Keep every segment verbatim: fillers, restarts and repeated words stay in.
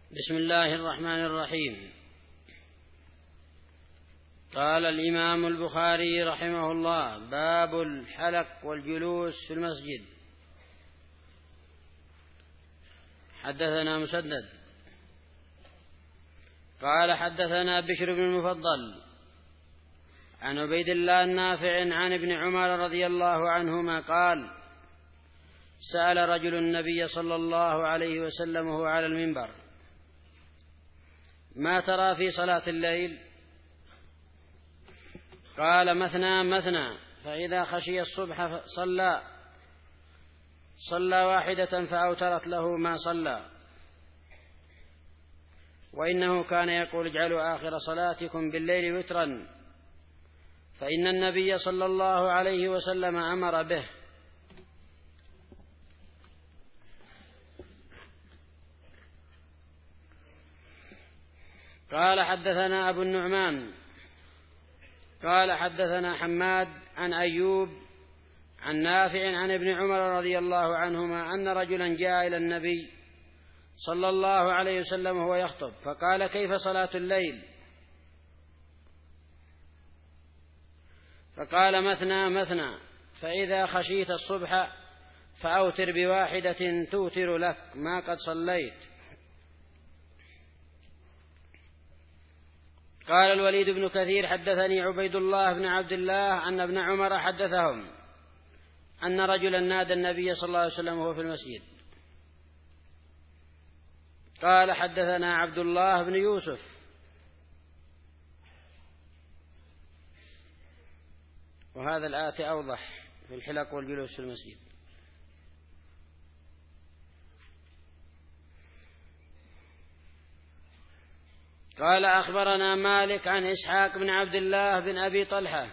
بسم الله الرحمن الرحيم. قال الإمام البخاري رحمه الله: باب الحلق والجلوس في المسجد. حدثنا مسدد قال حدثنا بشر بن المفضل عن عبيد الله النافع عن ابن عمر رضي الله عنهما قال: سأل رجل النبي صلى الله عليه وسلم وهو على المنبر: ما ترى في صلاة الليل؟ قال: مثنى مثنى، فإذا خشي الصبح صلى صلى واحدة فأوترت له ما صلى، وإنه كان يقول: اجعلوا آخر صلاتكم بالليل وترا، فإن النبي صلى الله عليه وسلم أمر به. قال حدثنا أبو النعمان قال حدثنا حماد عن أيوب عن نافع عن ابن عمر رضي الله عنهما أن رجلا جاء إلى النبي صلى الله عليه وسلم وهو يخطب، فقال: كيف صلاة الليل؟ فقال: مثنى مثنى، فإذا خشيت الصبح فأوتر بواحدة توتر لك ما قد صليت. قال الوليد بن كثير: حدثني عبيد الله بن عبد الله أن ابن عمر حدثهم أن رجلا نادى النبي صلى الله عليه وسلم وهو في المسجد. قال حدثنا عبد الله بن يوسف وهذا الآتي أوضح في الحلق والجلوس في المسجد. قال: أخبرنا مالك عن إسحاق بن عبد الله بن أبي طلحة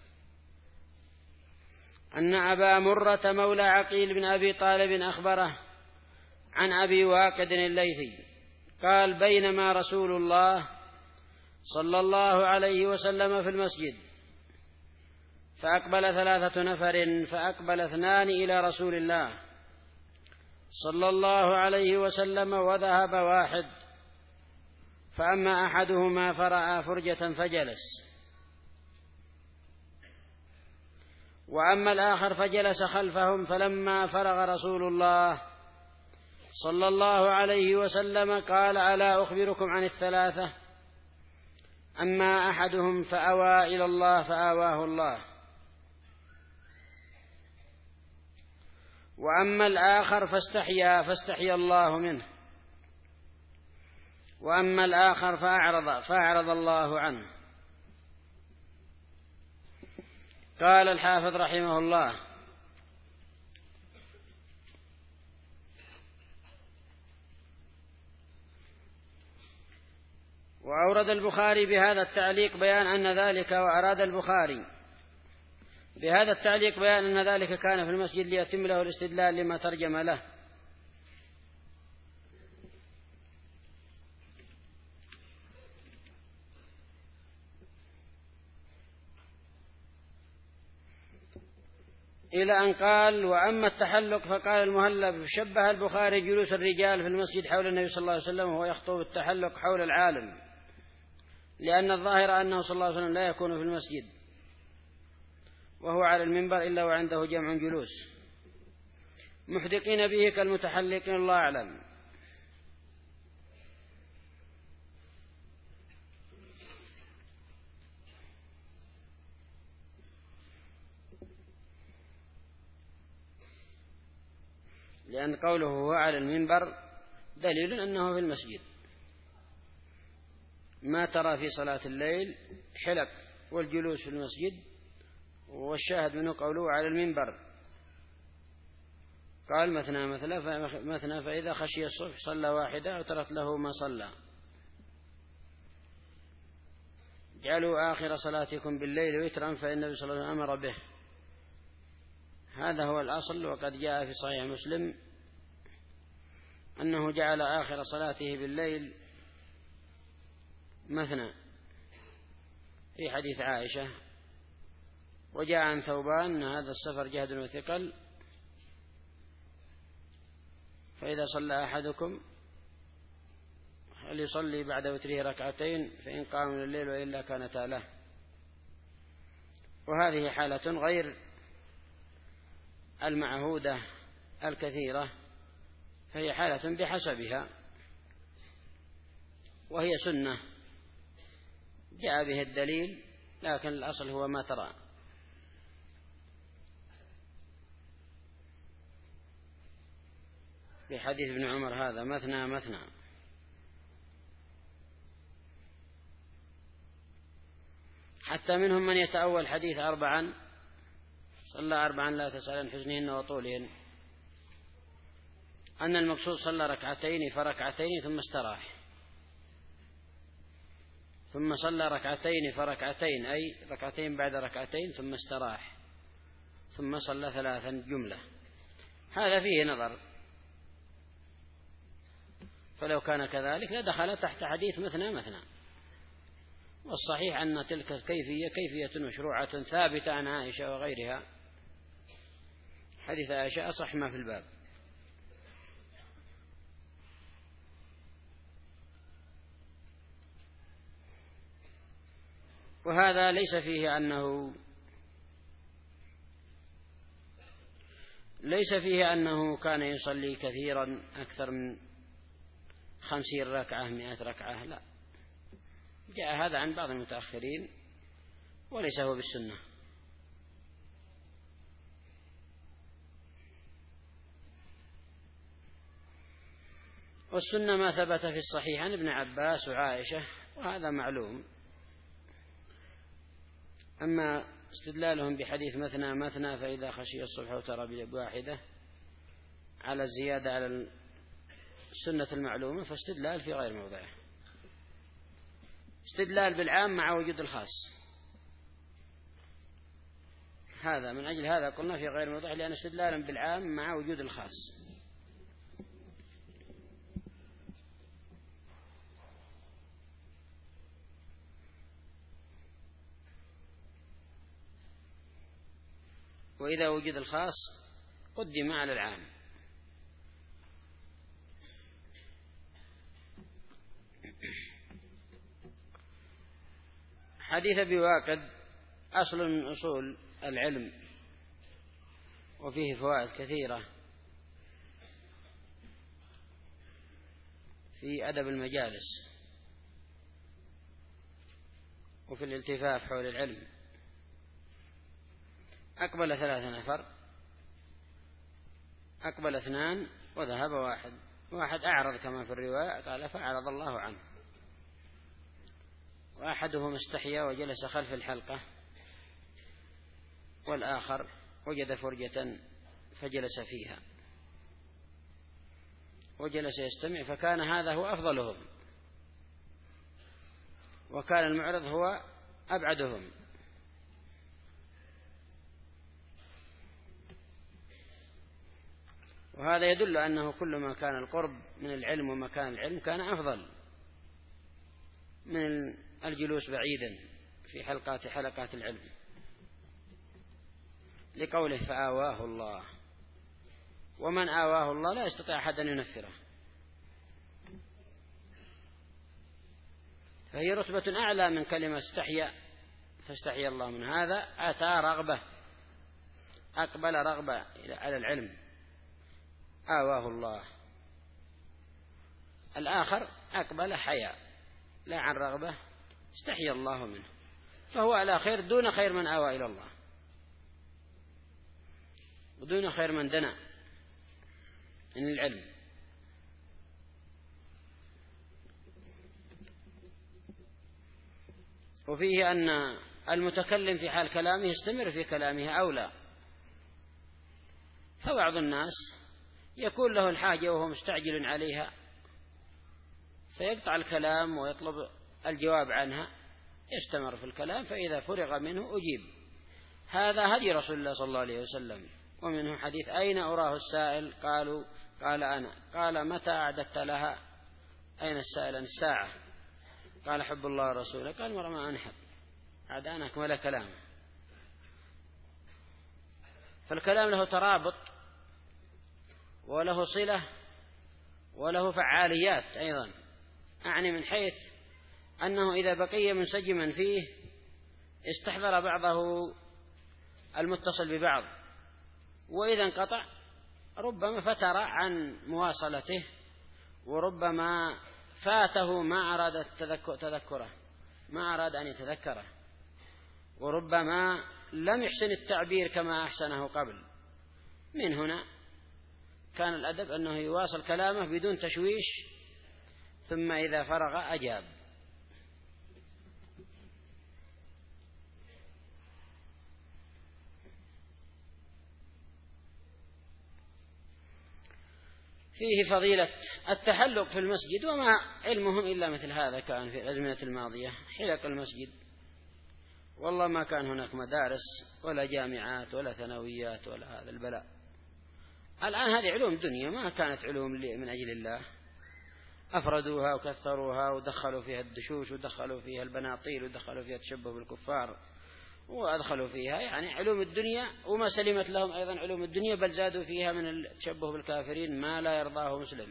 أن أبا مرة مولى عقيل بن أبي طالب أخبره عن أبي واقد الليثي قال: بينما رسول الله صلى الله عليه وسلم في المسجد، فأقبل ثلاثة نفر، فأقبل اثنان إلى رسول الله صلى الله عليه وسلم وذهب واحد، فأما أحدهما فرأى فرجة فجلس، وأما الآخر فجلس خلفهم. فلما فرغ رسول الله صلى الله عليه وسلم قال: ألا أخبركم عن الثلاثة؟ أما أحدهم فأوى إلى الله فآواه الله، وأما الآخر فاستحيا فاستحيا الله منه، وأما الآخر فأعرض فأعرض الله عنه. قال الحافظ رحمه الله: وأورد البخاري بهذا التعليق بيان أن ذلك وأراد البخاري بهذا التعليق بيان أن ذلك كان في المسجد ليتم له الاستدلال لما ترجم له. إلى أن قال: وأما التحلق فقال المهلب: شبه البخاري جلوس الرجال في المسجد حول النبي صلى الله عليه وسلم وهو يخطب التحلق حول العالم، لأن الظاهر أنه صلى الله عليه وسلم لا يكون في المسجد وهو على المنبر إلا وعنده جمع جلوس محدقين به كالمتحلقين، الله أعلم. لأن قوله هو على المنبر دليل أنه في المسجد. ما ترى في صلاة الليل حلق والجلوس في المسجد، والشاهد منه قوله على المنبر. قال: مثنى مثنى، فإذا خشي الصبح صلى واحدة وترت له ما صلى. اجعلوا آخر صلاتكم بالليل وترا، فإن النبي صلى الله عليه وسلم أمر به. هذا هو الأصل، وقد جاء في صحيح مسلم أنه جعل آخر صلاته بالليل مثنى في حديث عائشة. وجاء عن ثوبان أن هذا السفر جهد وثقل، فإذا صلى أحدكم ليصلي بعد وتره ركعتين فإن قام من الليل وإلا كانتا له. وهذه حالة غير المعهودة الكثيرة، فهي حالة بحسبها، وهي سنة جاء به الدليل، لكن الأصل هو ما ترى. في حديث ابن عمر هذا مثنى مثنى. حتى منهم من يتأول حديث أربعا صلى أربعا لا تسأل عن حزنهن وطولهن، أن المقصود صلى ركعتين فركعتين ثم استراح، ثم صلى ركعتين فركعتين أي ركعتين بعد ركعتين ثم استراح، ثم صلى ثلاثا جملة. هذا فيه نظر، فلو كان كذلك لدخل تحت حديث مثنى مثنى. والصحيح أن تلك الكيفية كيفية مشروعة ثابتة عن عائشة وغيرها. حديث عائشة أصح ما في الباب. وهذا ليس فيه أنه ليس فيه أنه كان يصلي كثيرا أكثر من خمسين ركعة مئة ركعة، لا، جاء هذا عن بعض المتأخرين وليس هو بالسنة. والسنة ما ثبت في الصحيح عن ابن عباس وعائشة، وهذا معلوم. أما استدلالهم بحديث مثنى مثنى فإذا خشي الصبح وترى بواحدة على الزيادة على السنة المعلومة، فاستدلال في غير موضعه، استدلال بالعام مع وجود الخاص. هذا من أجل هذا قلنا في غير موضعه، لأن استدلالا بالعام مع وجود الخاص. وإذا وجد الخاص قدم على العام. حديث أبي واقد أصل من أصول العلم، وفيه فوائد كثيرة في أدب المجالس وفي الالتفاف حول العلم. أقبل ثلاثة نفر، أقبل اثنان وذهب واحد، واحد أعرض كما في الرواية قال فأعرض الله عنه، وأحدهم استحيا وجلس خلف الحلقة، والآخر وجد فرجة فجلس فيها وجلس يستمع، فكان هذا هو أفضلهم، وكان المعرض هو أبعدهم. وهذا يدل أنه كل ما كان القرب من العلم ومكان العلم كان أفضل من الجلوس بعيدا في حلقات حلقات العلم، لقوله فآواه الله، ومن آواه الله لا يستطيع أحد أن ينفره، فهي رتبة أعلى من كلمة استحيا فاستحيا الله من هذا. أتى رغبة، أقبل رغبة على العلم، آواه الله. الآخر أقبل حياء لا عن رغبة، استحيا الله منه، فهو على خير دون خير من آوى إلى الله، ودون خير من دنا من العلم. وفيه أن المتكلم في حال كلامه يستمر في كلامه أولى. فبعض الناس يكون له الحاجة وهو مستعجل عليها فيقطع الكلام ويطلب الجواب عنها، يستمر في الكلام، فإذا فرغ منه أجيب. هذا هدي رسول الله صلى الله عليه وسلم. ومنه حديث أين أراه السائل؟ قالوا قال أنا. قال متى أعددت لها؟ أين السائل؟ عن الساعة. قال حب الله ورسوله. قال مرة ما أنحب عاد أنا أكمل كلامه. فالكلام له ترابط وله صلة وله فعاليات أيضا، أعني من حيث أنه إذا بقي منسجما فيه استحضر بعضه المتصل ببعض، وإذا انقطع ربما فتر عن مواصلته، وربما فاته ما أراد تذكره، ما أراد أن يتذكره، وربما لم يحسن التعبير كما أحسنه قبل. من هنا كان الأدب أنه يواصل كلامه بدون تشويش، ثم إذا فرغ أجاب. فيه فضيلة التحلق في المسجد، وما علمهم إلا مثل هذا كان في الأزمنة الماضية، حلق المسجد، والله ما كان هناك مدارس ولا جامعات ولا ثانويات ولا هذا البلاء. الآن هذه علوم دنيا، ما كانت علوم من أجل الله، أفردوها وكثروها ودخلوا فيها الدشوش ودخلوا فيها البناطيل ودخلوا فيها التشبه بالكفار وأدخلوا فيها يعني علوم الدنيا، وما سلمت لهم أيضا علوم الدنيا، بل زادوا فيها من التشبه بالكافرين ما لا يرضاه مسلم.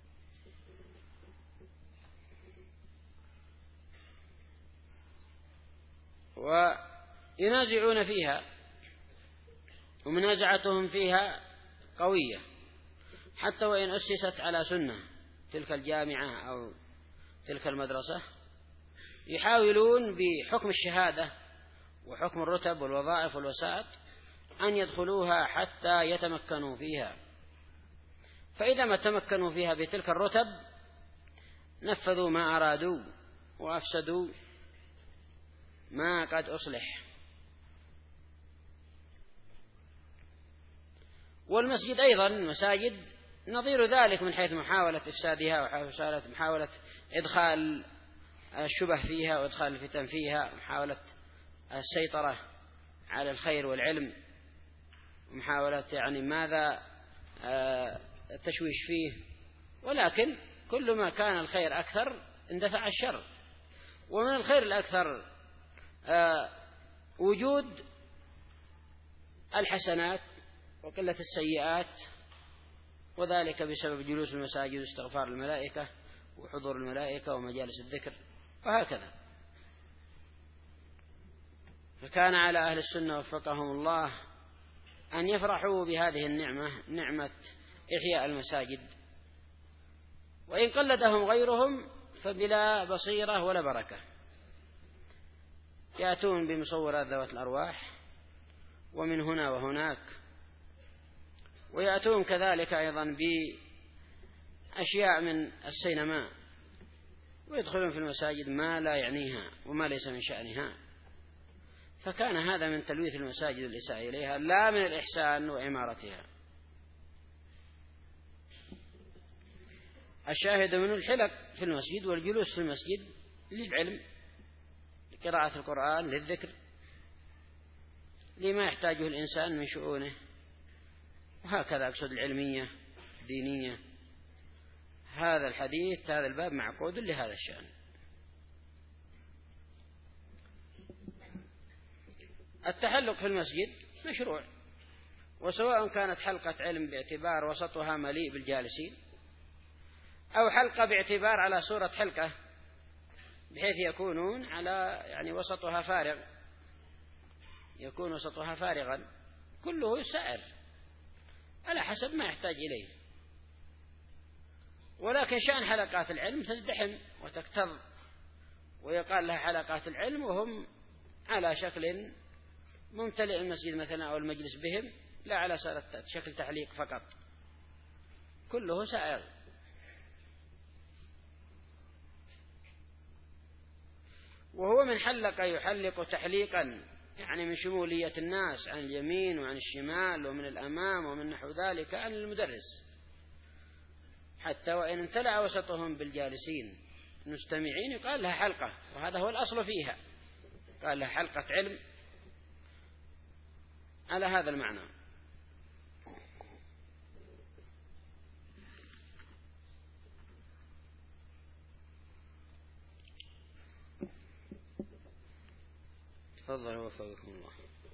وينازعون فيها، ومنازعتهم فيها قوية، حتى وإن أسست على سنة تلك الجامعة أو تلك المدرسة، يحاولون بحكم الشهادة وحكم الرتب والوظائف والوسائط أن يدخلوها حتى يتمكنوا فيها، فإذا ما تمكنوا فيها بتلك الرتب نفذوا ما أرادوا وأفسدوا ما قد أصلح. والمسجد أيضا مساجد نظير ذلك من حيث محاولة إفسادها ومحاولة إدخال الشبه فيها وإدخال الفتن فيها، ومحاولة السيطرة على الخير والعلم، ومحاولة يعني ماذا التشويش فيه. ولكن كل ما كان الخير أكثر اندفع الشر، ومن الخير الأكثر وجود الحسنات وقلة السيئات، وذلك بسبب جلوس المساجد واستغفار الملائكة وحضور الملائكة ومجالس الذكر وهكذا. فكان على أهل السنة وفقهم الله أن يفرحوا بهذه النعمة، نعمة إحياء المساجد، وإن قلدهم غيرهم فبلا بصيرة ولا بركة. يأتون بمصورات ذوات الأرواح ومن هنا وهناك، ويأتون كذلك أيضا بأشياء من السينما، ويدخلون في المساجد ما لا يعنيها وما ليس من شأنها. فكان هذا من تلويث المساجد والإساءة إليها، لا من الإحسان وعمارتها. الشاهد من الحلق في المسجد والجلوس في المسجد للعلم، لقراءة القرآن، للذكر، لما يحتاجه الإنسان من شؤونه، وهكذا أقصد العلمية الدينية. هذا الحديث هذا الباب معقود لهذا الشأن. التحلق في المسجد مشروع، وسواء كانت حلقة علم باعتبار وسطها مليء بالجالسين، أو حلقة باعتبار على صورة حلقة بحيث يكونون على يعني وسطها فارغ، يكون وسطها فارغا، كله سائر على حسب ما يحتاج إليه. ولكن شأن حلقات العلم تزدحم وتكتظ، ويقال لها حلقات العلم وهم على شكل ممتلئ المسجد مثلا أو المجلس بهم، لا على شكل تحليق فقط، كله سائر. وهو من حلق يحلق تحليقا يعني من شمولية الناس عن اليمين وعن الشمال ومن الأمام ومن نحو ذلك عن المدرس، حتى وإن امتلأ وسطهم بالجالسين المستمعين يقال لها حلقة، وهذا هو الأصل فيها، قال لها حلقة علم على هذا المعنى. تفضل وفقكم الله.